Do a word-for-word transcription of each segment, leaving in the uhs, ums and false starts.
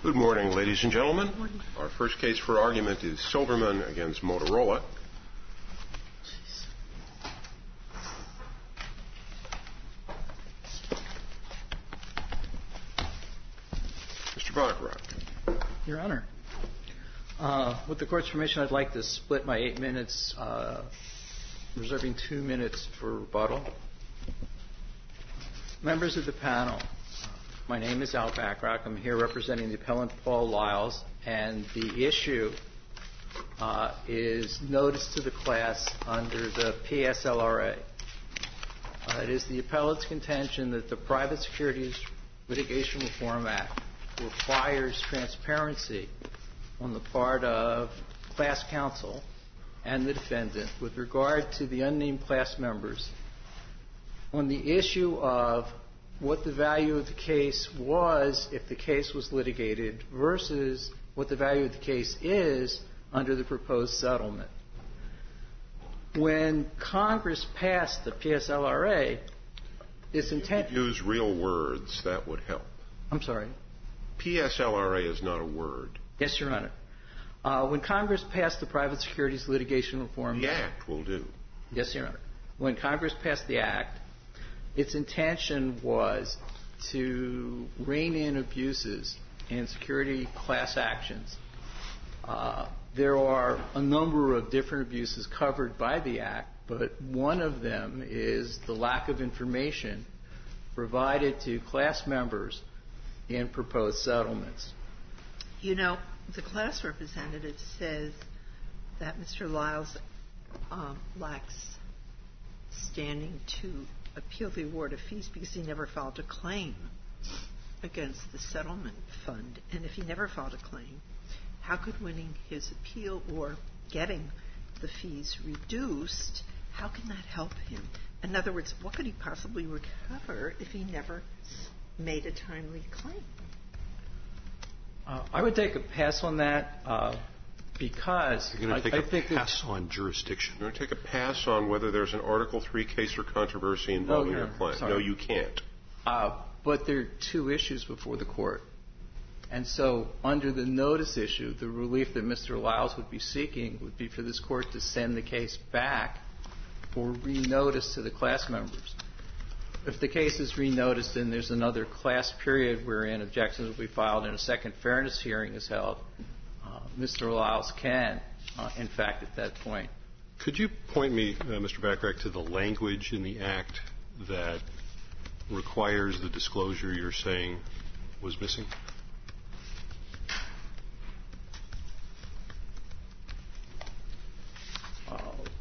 Good morning, ladies and gentlemen. Our first case for argument is Silverman against Motorola. Mister Bacharach. Your Honor, uh, with the Court's permission, I'd like to split my eight minutes, uh, reserving two minutes for rebuttal. Members of the panel, my name is Al Bacharach. I'm here representing the appellant Paul Lyles, and the issue uh, is notice to the class under the P S L R A. Uh, it is the appellant's contention that the Private Securities Litigation Reform Act requires transparency on the part of class counsel and the defendant with regard to the unnamed class members on the issue of what the value of the case was if the case was litigated versus what the value of the case is under the proposed settlement. When Congress passed the P S L R A, its intent... If you use real words, that would help. I'm sorry? P S L R A is not a word. Yes, Your Honor. Uh, when Congress passed the Private Securities Litigation Reform Act... The Act will do. Yes, Your Honor. When Congress passed the Act, its intention was to rein in abuses in security class actions. Uh, there are a number of different abuses covered by the Act, but one of them is the lack of information provided to class members in proposed settlements. You know, the class representative says that Mister Lyles um, lacks standing to appeal the award of fees because he never filed a claim against the settlement fund. And if he never filed a claim, how could winning his appeal or getting the fees reduced, how can that help him? In other words, what could he possibly recover if he never made a timely claim? Uh, I would take a pass on that uh, because You're going to I, take I think a pass on jurisdiction. You're going to take a pass on whether there's an Article three case or controversy involving no, your client. Sorry. No, you can't. Uh, but there are two issues before the Court. And so under the notice issue, the relief that Mister Lyles would be seeking would be for this Court to send the case back for re-notice to the class members. If the case is re-noticed and there's another class period wherein objections will be filed and a second fairness hearing is held, uh, Mister Lyles can, uh, in fact, at that point. Could you point me, uh, Mister Bacharach, to the language in the Act that requires the disclosure you're saying was missing? Uh,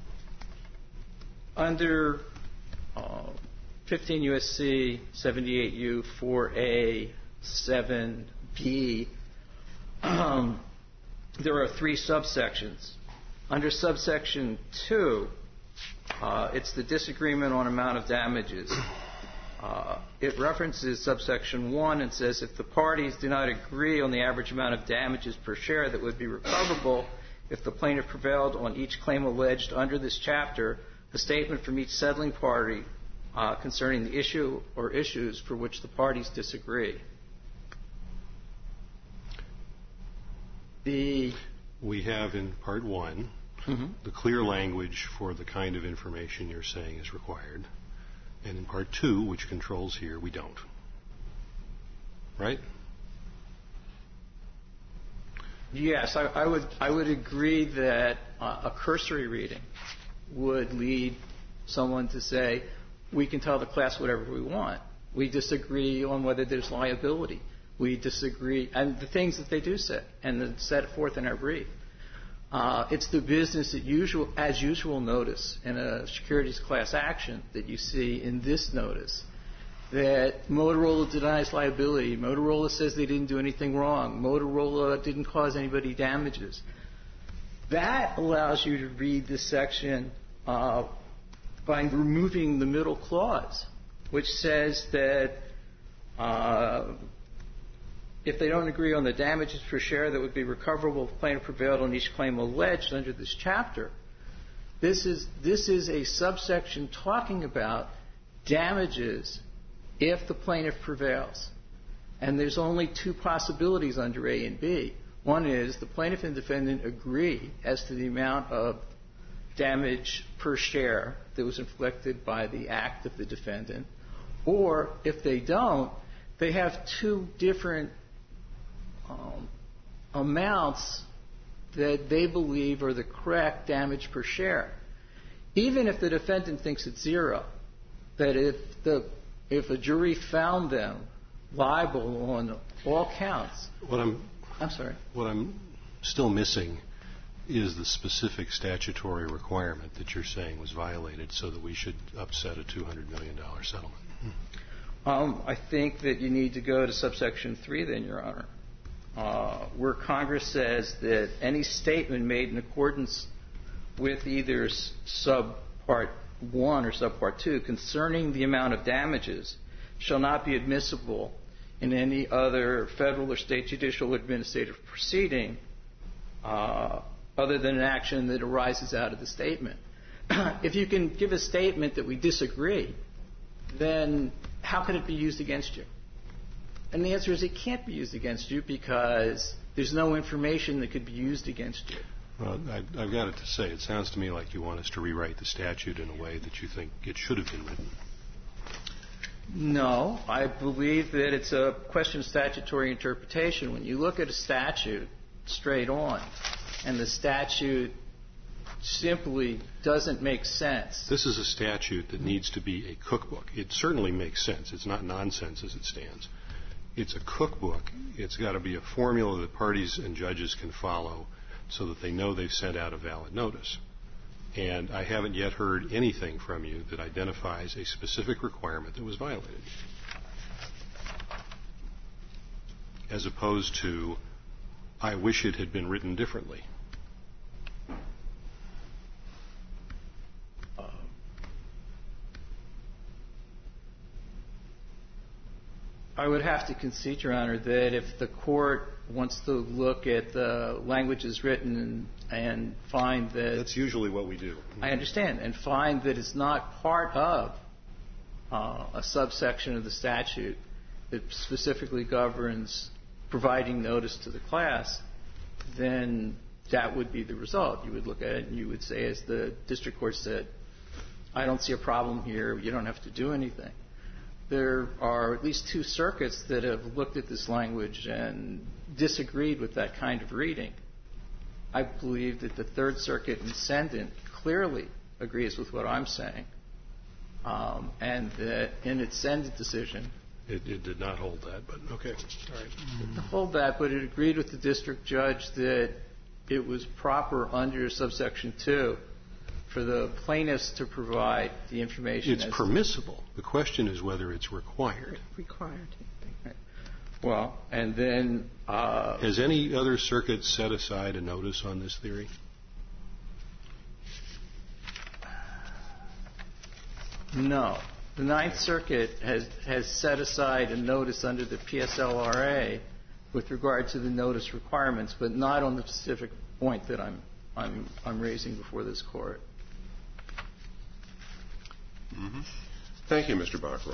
under uh, fifteen U S C seventy-eight U four A seven B, um, there are three subsections. Under subsection two, uh, it's the disagreement on amount of damages. Uh, it references subsection one and says if the parties do not agree on the average amount of damages per share that would be recoverable if the plaintiff prevailed on each claim alleged under this chapter, a statement from each settling party uh, concerning the issue or issues for which the parties disagree. The we have in Part one mm-hmm. the clear language for the kind of information you're saying is required. And in Part two, which controls here, we don't. Right? Yes, I, I would I would agree that uh, a cursory reading would lead someone to say, we can tell the class whatever we want. We disagree on whether there's liability. We disagree, and the things that they do say, and then set forth in our brief. Uh, it's the business as usual, as usual notice in a securities class action that you see in this notice that Motorola denies liability. Motorola says they didn't do anything wrong. Motorola didn't cause anybody damages. That allows you to read this section uh, by removing the middle clause, which says that uh, if they don't agree on the damages per share that would be recoverable if the plaintiff prevailed on each claim alleged under this chapter, this is this is a subsection talking about damages if the plaintiff prevails. And there's only two possibilities under A and B. One is the plaintiff and defendant agree as to the amount of damage per share that was inflicted by the act of the defendant. Or if they don't, they have two different um, amounts that they believe are the correct damage per share. Even if the defendant thinks it's zero, that if the if a jury found them liable on all counts. What I'm I'm sorry. What I'm still missing is the specific statutory requirement that you're saying was violated so that we should upset a two hundred million dollars settlement. Um, I think that you need to go to subsection three then, Your Honor, uh, where Congress says that any statement made in accordance with either subpart one or subpart two concerning the amount of damages shall not be admissible in any other federal or state judicial or administrative proceeding uh, other than an action that arises out of the statement. If you can give a statement that we disagree, then how can it be used against you? And the answer is it can't be used against you because there's no information that could be used against you. Well, I, I've got it to say, it sounds to me like you want us to rewrite the statute in a way that you think it should have been written. No, I believe that it's a question of statutory interpretation. When you look at a statute straight on, and the statute simply doesn't make sense. This is a statute that needs to be a cookbook. It certainly makes sense. It's not nonsense as it stands. It's a cookbook. It's got to be a formula that parties and judges can follow so that they know they've sent out a valid notice. And I haven't yet heard anything from you that identifies a specific requirement that was violated, as opposed to, I wish it had been written differently. I would have to concede, Your Honor, that if the court wants to look at the language as written and, and find that... That's usually what we do. I understand. And find that it's not part of uh, a subsection of the statute that specifically governs providing notice to the class, then that would be the result. You would look at it and you would say, as the district court said, I don't see a problem here. You don't have to do anything. There are at least two circuits that have looked at this language and disagreed with that kind of reading. I believe that the Third Circuit in Sendent clearly agrees with what I'm saying, um, and that in its Sendent decision... It, it did not hold that, but okay. All right. It didn't hold that, but it agreed with the district judge that it was proper under subsection two for the plaintiffs to provide the information. It's permissible. The question is whether it's required. Required. Right. Well, and then... Uh, Has any other circuit set aside a notice on this theory? No. The Ninth Circuit has, has set aside a notice under the P S L R A with regard to the notice requirements, but not on the specific point that I'm, I'm, I'm raising before this Court. Mm-hmm. Thank you, Mister Baccarat.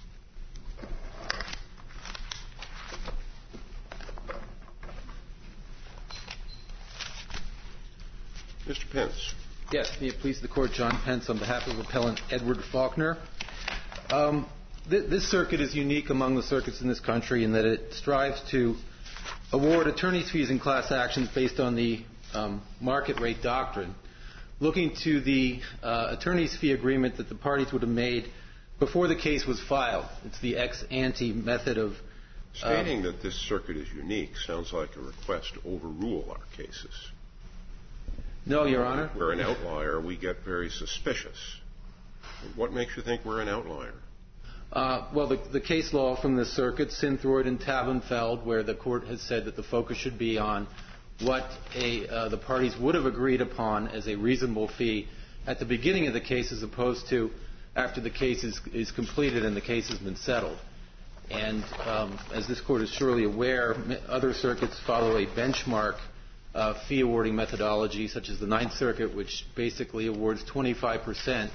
Mister Pence. Yes, may it please the Court, John Pence on behalf of Appellant Edward Faulkner. Um, th- this circuit is unique among the circuits in this country in that it strives to award attorney's fees in class actions based on the um, market rate doctrine, looking to the uh, attorney's fee agreement that the parties would have made before the case was filed. It's the ex ante method of... Uh, Stating that this circuit is unique sounds like a request to overrule our cases. No, Your Honor. We're an outlier. We get very suspicious. What makes you think we're an outlier? Uh, well, the, the case law from the circuit, Synthroid and Tabenfeld, where the Court has said that the focus should be on what a, uh, the parties would have agreed upon as a reasonable fee at the beginning of the case as opposed to after the case is, is completed and the case has been settled. And um, as this Court is surely aware, other circuits follow a benchmark uh, fee awarding methodology, such as the Ninth Circuit, which basically awards twenty-five percent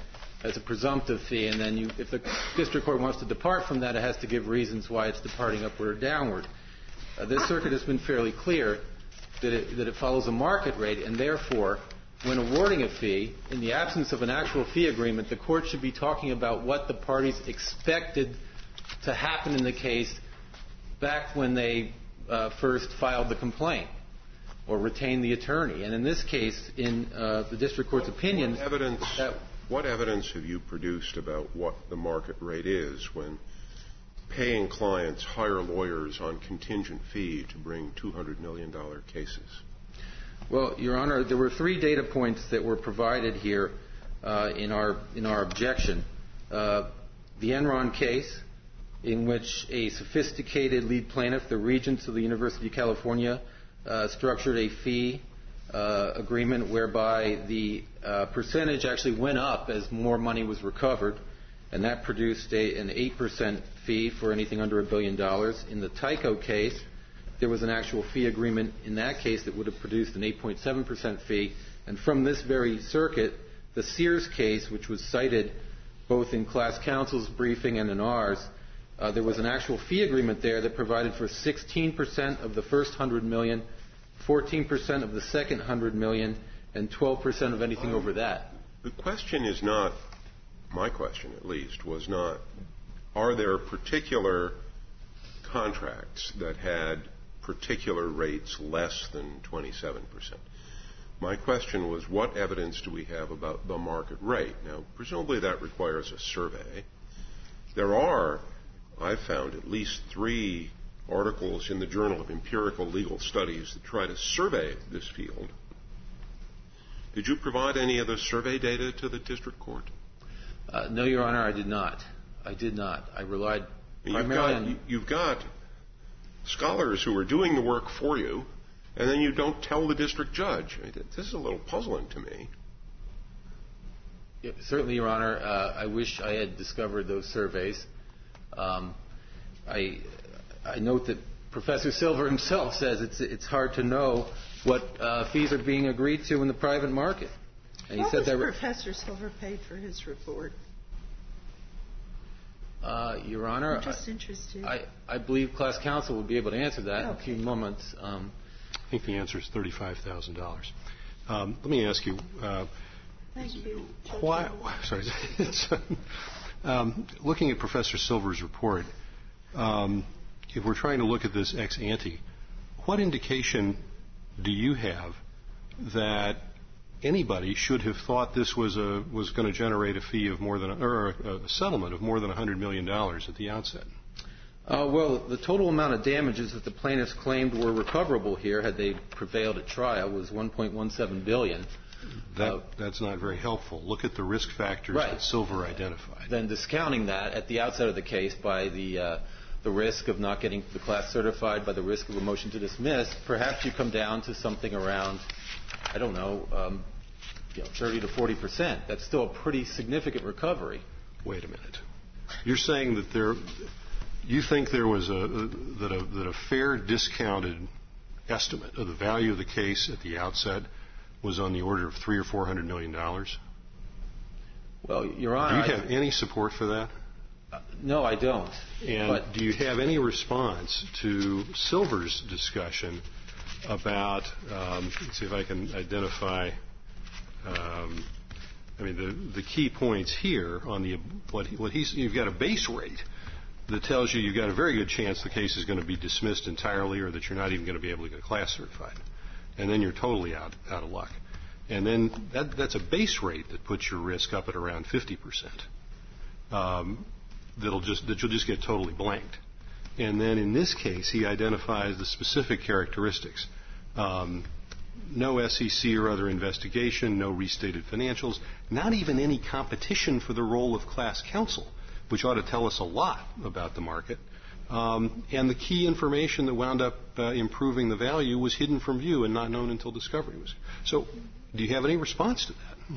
as a presumptive fee, and then you, if the district court wants to depart from that, it has to give reasons why it's departing upward or downward. Uh, this circuit has been fairly clear that it, that it follows a market rate, and therefore, when awarding a fee, in the absence of an actual fee agreement, the court should be talking about what the parties expected to happen in the case back when they uh, first filed the complaint or retained the attorney. And in this case, in uh, the district court's opinion, what evidence, that what evidence have you produced about what the market rate is when paying clients hire lawyers on contingent fee to bring two hundred million dollars cases? Well, Your Honor, there were three data points that were provided here uh, in our in our objection. Uh, the Enron case, in which a sophisticated lead plaintiff, the Regents of the University of California, uh, structured a fee uh, agreement whereby the uh, percentage actually went up as more money was recovered, and that produced a, an eight percent fee for anything under a billion dollars. In the Tyco case, there was an actual fee agreement in that case that would have produced an eight point seven percent fee. And from this very circuit, the Sears case, which was cited both in class counsel's briefing and in ours, uh, there was an actual fee agreement there that provided for sixteen percent of the first one hundred million dollars, fourteen percent of the second one hundred million dollars, and twelve percent of anything um, over that. The question is not, my question at least, was not, are there particular contracts that had particular rates less than twenty-seven percent? My question was, what evidence do we have about the market rate? Now, presumably that requires a survey. There are, I've found, at least three articles in the Journal of Empirical Legal Studies that try to survey this field. Did you provide any of the survey data to the district court? Uh, no, Your Honor, I did not. I did not. I relied you've primarily got, on... You've got scholars who are doing the work for you, and then you don't tell the district judge. I mean, this is a little puzzling to me. Yeah, certainly, Your Honor. Uh, I wish I had discovered those surveys. Um, I, I note that Professor Silver himself says it's, it's hard to know what uh, fees are being agreed to in the private market. And he what said was that Professor Silver paid for his report? Uh, Your Honor, I'm just interested. I, I believe class counsel will be able to answer that okay. in a few moments. Um, I think the answer is thirty-five thousand dollars. Um, let me ask you. Uh, Thank you. Why? Sorry. um, looking at Professor Silver's report, um, if we're trying to look at this ex ante, what indication do you have that anybody should have thought this was a was going to generate a fee of more than a, or a, a settlement of more than one hundred million dollars at the outset? Uh, well, the total amount of damages that the plaintiffs claimed were recoverable here, had they prevailed at trial, was one point one seven billion dollars. That, uh, that's not very helpful. Look at the risk factors right. that Silver identified. Then discounting that at the outset of the case by the uh, the risk of not getting the class certified, by the risk of a motion to dismiss, perhaps you come down to something around, I don't know, um, you know, thirty to forty percent. That's still a pretty significant recovery. Wait a minute. You're saying that there, you think there was a that a that a fair discounted estimate of the value of the case at the outset was on the order of three or four hundred million dollars? Well, Your Honor, do you have I, any support for that? Uh, no, I don't. And but do you have any response to Silver's discussion about? Um, let's see if I can identify. Um, I mean, the the key points here on the what what he's you've got a base rate that tells you you've got a very good chance the case is going to be dismissed entirely, or that you're not even going to be able to get class certified, and then you're totally out out of luck. And then that that's a base rate that puts your risk up at around fifty percent. Um, that'll just that you'll just get totally blanked. And then in this case, he identifies the specific characteristics. Um, no S E C or other investigation, no restated financials, not even any competition for the role of class counsel, which ought to tell us a lot about the market. Um, and the key information that wound up uh, improving the value was hidden from view and not known until discovery was. So, do you have any response to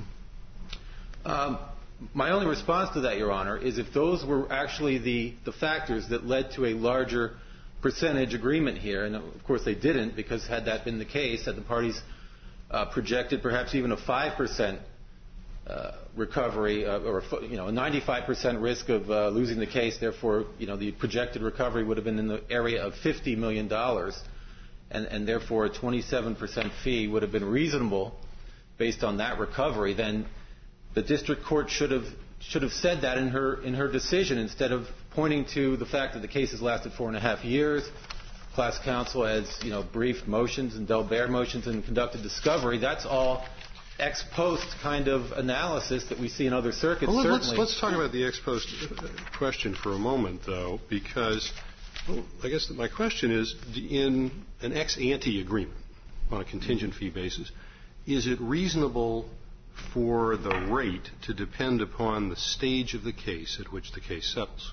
that? Um, my only response to that, Your Honor, is if those were actually the, the factors that led to a larger percentage agreement here, and of course they didn't, because had that been the case, had the parties uh, projected perhaps even a five percent uh, recovery, uh, or you know, a ninety-five percent risk of uh, losing the case. Therefore, you know, the projected recovery would have been in the area of fifty million dollars, and, and therefore a twenty-seven percent fee would have been reasonable based on that recovery. Then the district court should have should have said that in her in her decision instead of pointing to the fact that the case has lasted four and a half years. Class counsel has, you know, briefed motions and Delbert motions and conducted discovery. That's all ex post kind of analysis that we see in other circuits. Well, certainly. Let's, let's talk about the ex post question for a moment, though, because well, I guess my question is, in an ex ante agreement on a contingent fee basis, is it reasonable for the rate to depend upon the stage of the case at which the case settles?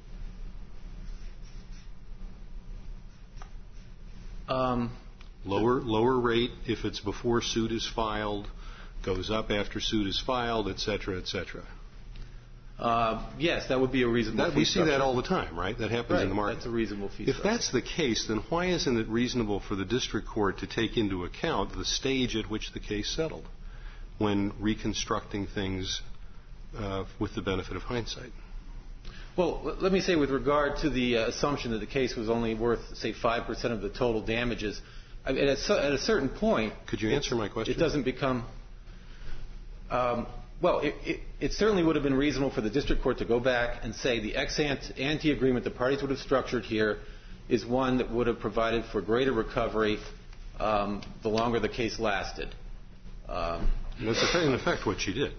Um, lower lower rate if it's before suit is filed, goes up after suit is filed, et cetera, et cetera. Uh, yes, that would be a reasonable that, fee We see structure. that all the time, right? That happens right, in the market. That's a reasonable fee If structure. that's the case, then why isn't it reasonable for the district court to take into account the stage at which the case settled when reconstructing things uh, with the benefit of hindsight? Well, let me say with regard to the uh, assumption that the case was only worth, say, five percent of the total damages, I mean, at, a, at a certain point... Could you answer my question? It doesn't become... Um, well, it, it, it certainly would have been reasonable for the district court to go back and say the ex-ante agreement the parties would have structured here is one that would have provided for greater recovery um, the longer the case lasted. Um, and that's in effect what she did.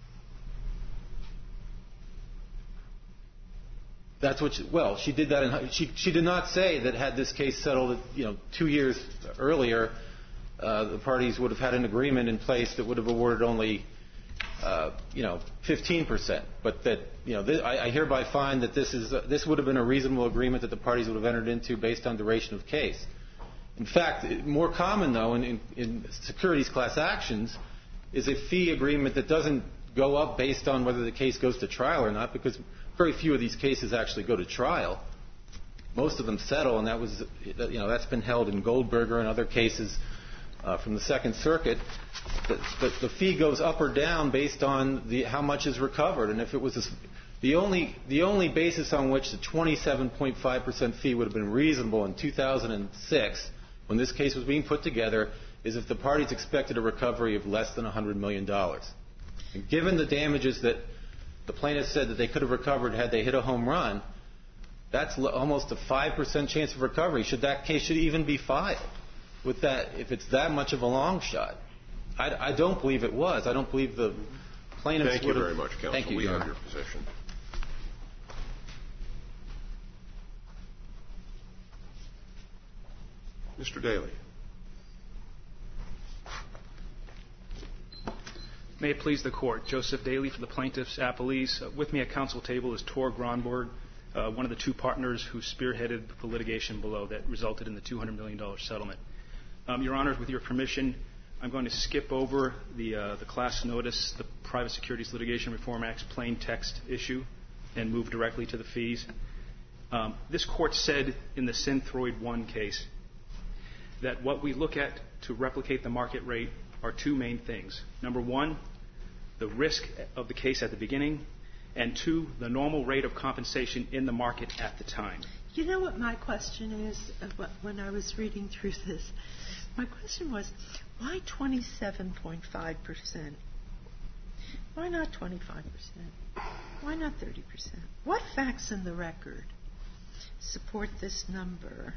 That's what. She, well, she did that. In, she she did not say that had this case settled, you know, two years earlier, uh, the parties would have had an agreement in place that would have awarded only, uh, you know, fifteen percent. But that, you know, this, I, I hereby find that this is uh, this would have been a reasonable agreement that the parties would have entered into based on duration of case. In fact, more common though in, in, in securities class actions is a fee agreement that doesn't go up based on whether the case goes to trial or not, because very few of these cases actually go to trial. Most of them settle, and that was, you know, that's been held in Goldberger and other cases uh, from the Second Circuit. The, the, the fee goes up or down based on the, how much is recovered, and if it was a, the only the only basis on which the twenty-seven point five percent fee would have been reasonable in two thousand six, when this case was being put together, is if the parties expected a recovery of less than one hundred million dollars. And given the damages that the plaintiff said that they could have recovered had they hit a home run, that's l- almost a five percent chance of recovery. Should that case should even be filed with that, if it's that much of a long shot? I, I don't believe it was. I don't believe the plaintiffs Thank you would have. very much, counsel. Thank you, we Your have Honor. your position. Mister Daly. May it please the Court. Joseph Daly for the Plaintiffs' Appellees. Uh, with me at counsel table is Tor Gronborg, uh, one of the two partners who spearheaded the litigation below that resulted in the two hundred million dollars settlement. Um, Your Honors, with your permission, I'm going to skip over the, uh, the class notice, the Private Securities Litigation Reform Act's plain text issue, and move directly to the fees. Um, this Court said in the Synthroid one case that what we look at to replicate the market rate are two main things. Number one, the risk of the case at the beginning, and two, the normal rate of compensation in the market at the time. You know what my question is uh, when I was reading through this? My question was, why twenty-seven point five percent? Why not twenty-five percent? Why not thirty percent? What facts in the record support this number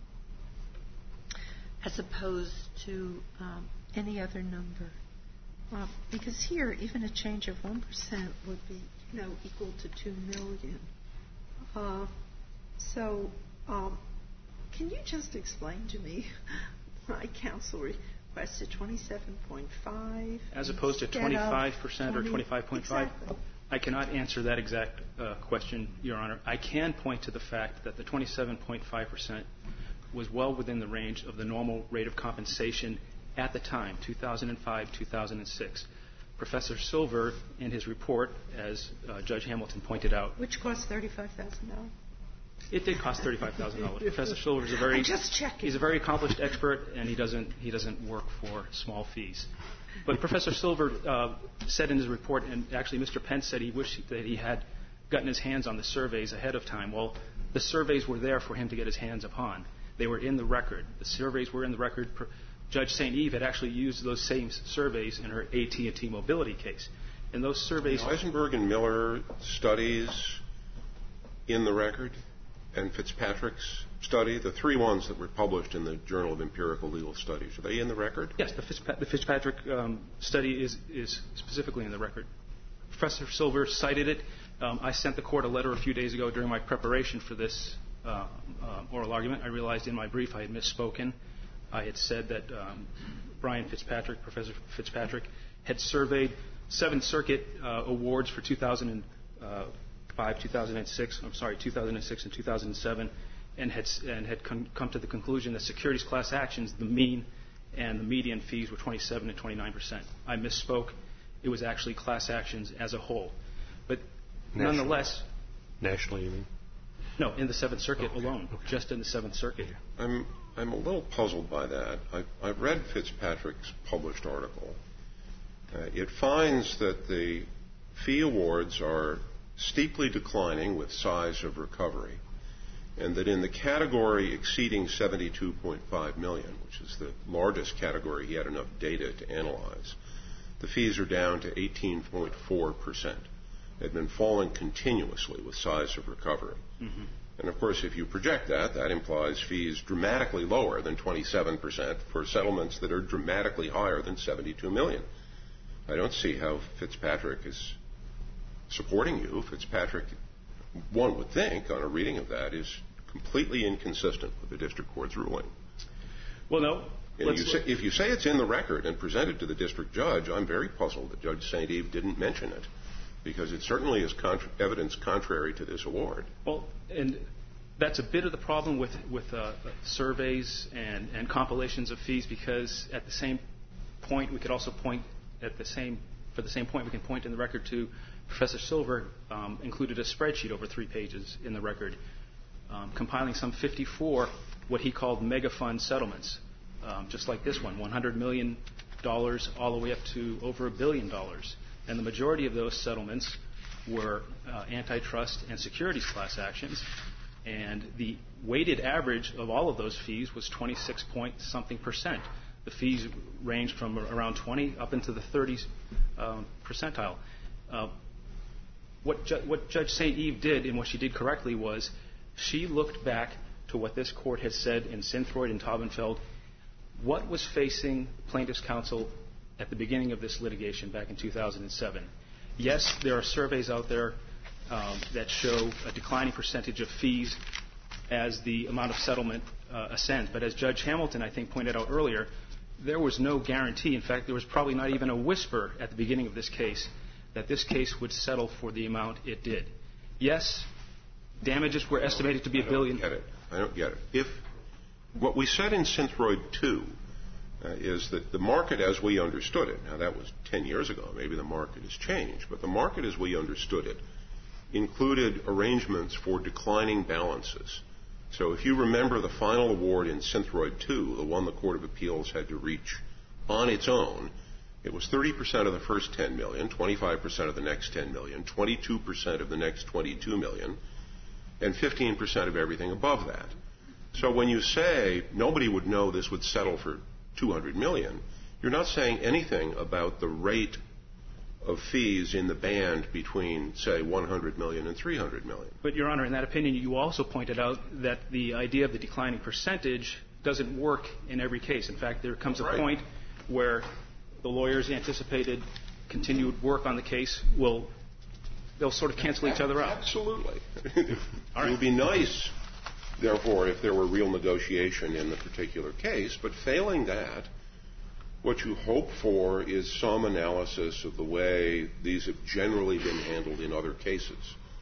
as opposed to um, any other number? Well, because here, even a change of one percent would be, you know, equal to two million dollars. Uh, so, um, can you just explain to me why counsel requested twenty-seven point five as opposed to twenty-five percent or twenty-five point five? Exactly. I cannot answer that exact uh, question, Your Honor. I can point to the fact that the twenty-seven point five percent was well within the range of the normal rate of compensation at the time, two thousand five, two thousand six. Professor Silver, in his report, as uh, Judge Hamilton pointed out, which cost thirty-five thousand dollars. It did cost thirty-five thousand dollars. Professor Silver is a very just checking. He's a very accomplished expert, and he doesn't he doesn't work for small fees. But Professor Silver uh, said in his report, and actually Mister Pence said he wished that he had gotten his hands on the surveys ahead of time. Well, the surveys were there for him to get his hands upon. They were in the record. The surveys were in the record. Judge Saint Eve had actually used those same surveys in her A T and T mobility case. And those surveys... The Eisenberg and Miller studies in the record, and Fitzpatrick's study, the three ones that were published in the Journal of Empirical Legal Studies, are they in the record? Yes, the, Fitzpa- the Fitzpatrick um, study is, is specifically in the record. Professor Silver cited it. Um, I sent the court a letter a few days ago during my preparation for this uh, uh, oral argument. I realized in my brief I had misspoken. I had said that um, Brian Fitzpatrick, Professor Fitzpatrick, had surveyed Seventh Circuit uh, awards for two thousand five, two thousand six, I'm sorry, two thousand six and two thousand seven, and had and had con- come to the conclusion that securities class actions, the mean and the median fees were twenty-seven and twenty-nine percent. I misspoke. It was actually class actions as a whole. But National. nonetheless... Nationally, you mean? No, in the Seventh Circuit okay. alone, okay. just in the Seventh Circuit. I'm I'm a little puzzled by that. I've, I've read Fitzpatrick's published article. Uh, it finds that the fee awards are steeply declining with size of recovery, and that in the category exceeding seventy-two point five million, which is the largest category he had enough data to analyze, the fees are down to eighteen point four percent. They've been falling continuously with size of recovery. Mm-hmm. And of course, if you project that, that implies fees dramatically lower than twenty-seven percent for settlements that are dramatically higher than seventy-two million. I don't see how Fitzpatrick is supporting you. Fitzpatrick, one would think, on a reading of that, is completely inconsistent with the district court's ruling. Well, no. And you say, if you say it's in the record and presented to the district judge, I'm very puzzled that Judge Saint Eve didn't mention it, because it certainly is contra- evidence contrary to this award. Well, and that's a bit of the problem with, with uh, surveys and, and compilations of fees, because at the same point, we could also point at the same, for the same point, we can point in the record to Professor Silver um, included a spreadsheet over three pages in the record, um, compiling some fifty-four what he called mega fund settlements, um, just like this one, one hundred million dollars all the way up to over a billion dollars. And the majority of those settlements were uh, antitrust and securities class actions. And the weighted average of all of those fees was twenty-six point something percent. The fees ranged from around twenty up into the thirties um, percentile. Uh, what, Ju- what Judge Saint Eve did, and what she did correctly, was she looked back to what this court had said in Synthroid and Taubenfeld. What was facing plaintiff's counsel at the beginning of this litigation back in two thousand seven? Yes, there are surveys out there um, that show a declining percentage of fees as the amount of settlement uh, ascends. But as Judge Hamilton, I think, pointed out earlier, there was no guarantee. In fact, there was probably not even a whisper at the beginning of this case that this case would settle for the amount it did. Yes, damages were estimated to be a billion. I don't get it. I don't get it. If what we said in Synthroid two uh, is that the market as we understood it, now that was ten years ago, maybe the market has changed, but the market as we understood it included arrangements for declining balances. So if you remember the final award in Synthroid two, the one the Court of Appeals had to reach on its own, it was thirty percent of the first ten million, twenty-five percent of the next ten million, twenty-two percent of the next twenty-two million, and fifteen percent of everything above that. So when you say nobody would know this would settle for two hundred million, you're not saying anything about the rate of fees in the band between, say, one hundred million and three hundred million. But, Your Honor, in that opinion, you also pointed out that the idea of the declining percentage doesn't work in every case. In fact, there comes a right. point where the lawyers anticipated continued work on the case will they'll sort of cancel each other out. Absolutely. It right. would be nice, therefore, if there were real negotiation in the particular case, but failing that, what you hope for is some analysis of the way these have generally been handled in other cases.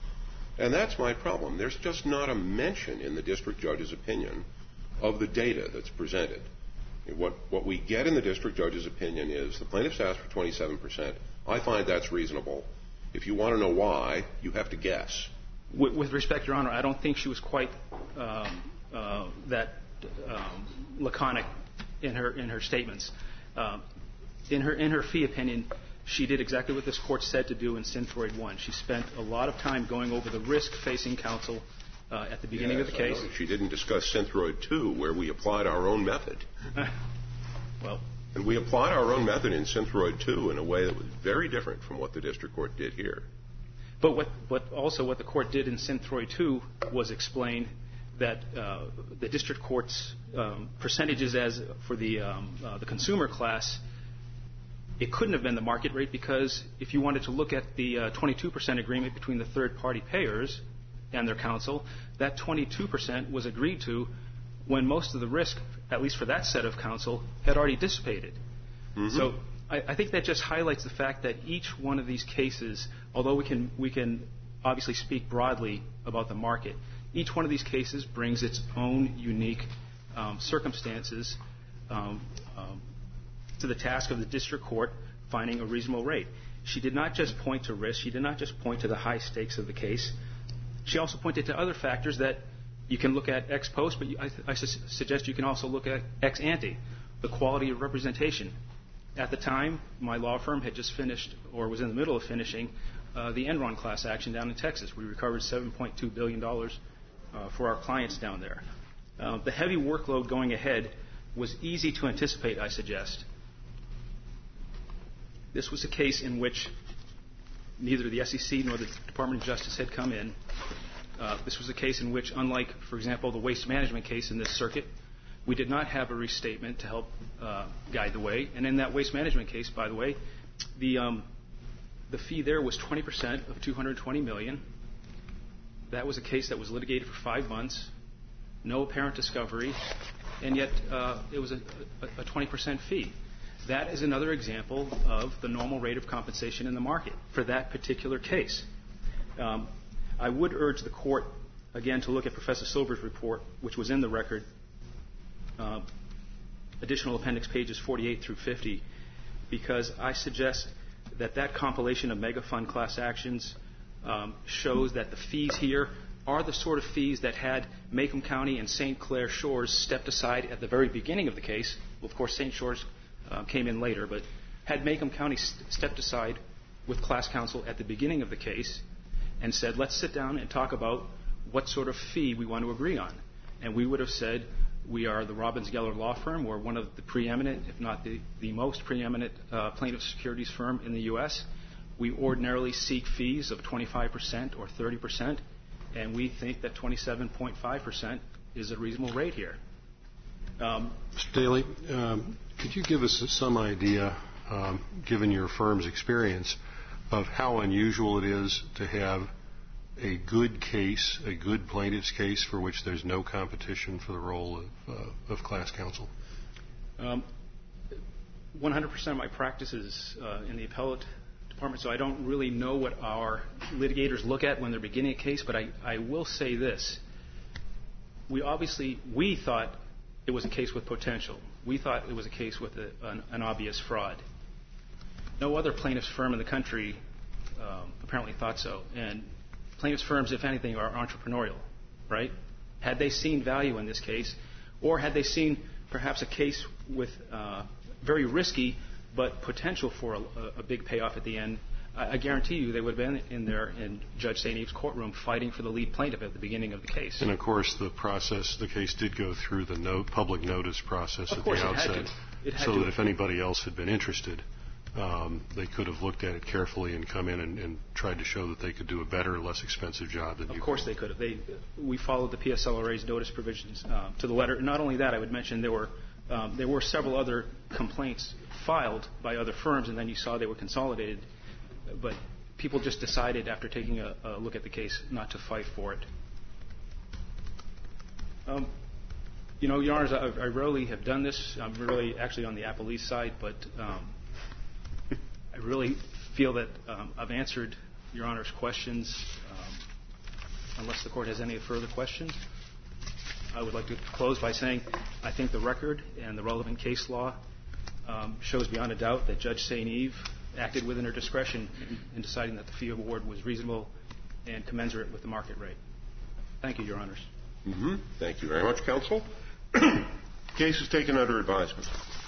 And that's my problem. There's just not a mention in the district judge's opinion of the data that's presented. What, what we get in the district judge's opinion is the plaintiff's asked for twenty-seven percent. I find that's reasonable. If you want to know why, you have to guess. With, with respect, Your Honor, I don't think she was quite um, uh, that um, laconic in her in her statements. Um, in her in her fee opinion, she did exactly what this court said to do in Synthroid one. She spent a lot of time going over the risk facing counsel uh, at the beginning yes, of the case. She didn't discuss Synthroid two, where we applied our own method. well, and we applied our own method in Synthroid two in a way that was very different from what the district court did here. But what, what also what the court did in Synthroid two was explain that uh, the district court's um, percentages as for the um, uh, the consumer class, it couldn't have been the market rate, because if you wanted to look at the uh, twenty-two percent agreement between the third-party payers and their counsel, that twenty-two percent was agreed to when most of the risk, at least for that set of counsel, had already dissipated. Mm-hmm. So I, I think that just highlights the fact that each one of these cases, although we can we can obviously speak broadly about the market, each one of these cases brings its own unique um, circumstances um, um, to the task of the district court finding a reasonable rate. She did not just point to risk. She did not just point to the high stakes of the case. She also pointed to other factors that you can look at ex post, but I, I su- suggest you can also look at ex ante, the quality of representation. At the time, my law firm had just finished, or was in the middle of finishing, uh, the Enron class action down in Texas. We recovered seven point two billion dollars uh, for our clients down there. Uh, the heavy workload going ahead was easy to anticipate, I suggest. This was a case in which neither the S E C nor the Department of Justice had come in. Uh, this was a case in which, unlike, for example, the waste management case in this circuit, we did not have a restatement to help uh, guide the way. And in that waste management case, by the way, the um, the fee there was twenty percent of two hundred twenty million dollars. That was a case that was litigated for five months, no apparent discovery, and yet uh, it was a, a, a twenty percent fee. That is another example of the normal rate of compensation in the market for that particular case. Um, I would urge the court, again, to look at Professor Silver's report, which was in the record, uh, additional appendix pages forty-eight through fifty, because I suggest that that compilation of mega-fund class actions um, shows that the fees here are the sort of fees that had Macomb County and Saint Clair Shores stepped aside at the very beginning of the case. Well, of course, Saint Shores uh, came in later, but had Macomb County st- stepped aside with class counsel at the beginning of the case and said, let's sit down and talk about what sort of fee we want to agree on. And we would have said, we are the Robbins Geller Law Firm. We're one of the preeminent, if not the, the most preeminent uh, plaintiff securities firm in the U S. We ordinarily seek fees of twenty-five percent or thirty percent, and we think that twenty-seven point five percent is a reasonable rate here. Um, Mister Daly, um, could you give us some idea, um, given your firm's experience, of how unusual it is to have a good case, a good plaintiff's case for which there's no competition for the role of, uh, of class counsel? Um, one hundred percent of my practice is uh, in the appellate department, so I don't really know what our litigators look at when they're beginning a case, but I, I will say this. We obviously, we thought it was a case with potential. We thought it was a case with a, an, an obvious fraud. No other plaintiff's firm in the country um, apparently thought so. And plaintiff's firms, if anything, are entrepreneurial, right? Had they seen value in this case, or had they seen perhaps a case with uh, very risky but potential for a, a big payoff at the end, I, I guarantee you they would have been in there in Judge Saint Eve's courtroom fighting for the lead plaintiff at the beginning of the case. And, of course, the process, the case did go through the no, public notice process of at course, the it outset, had to. It had so to. that if anybody else had been interested, Um, they could have looked at it carefully and come in and, and tried to show that they could do a better, less expensive job than you could. Of course they could have. They, we followed the P S L R A's notice provisions uh, to the letter. Not only that, I would mention there were um, there were several other complaints filed by other firms, and then you saw they were consolidated. But people just decided after taking a, a look at the case not to fight for it. Um, you know, Your Honors, I, I rarely have done this. I'm really actually on the appellee side, but um, I really feel that um, I've answered Your Honor's questions. Um, unless the Court has any further questions, I would like to close by saying I think the record and the relevant case law um, shows beyond a doubt that Judge Saint Eve acted within her discretion in, in deciding that the fee award was reasonable and commensurate with the market rate. Thank you, Your Honors. Mm-hmm. Thank you very much, counsel. Case is taken under advisement.